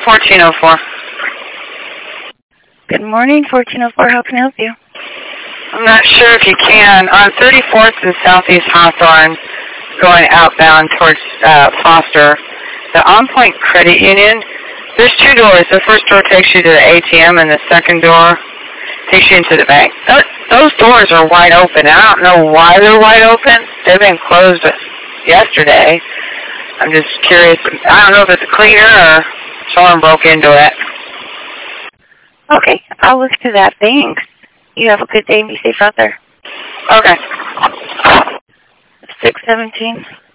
1404. Good morning, 1404. How can I help you? I'm not sure if you can. On 34th and Southeast Hawthorne, going outbound towards Foster, the On Point Credit Union, there's two doors. The first door takes you to the ATM, and the second door takes you into the bank. Those doors are wide open. I don't know why they're wide open. They've been closed yesterday. I'm just curious. I don't know if it's a cleaner or someone broke into it. Okay, I'll look to that. Thanks. You have a good day and be safe out there. Okay. 617.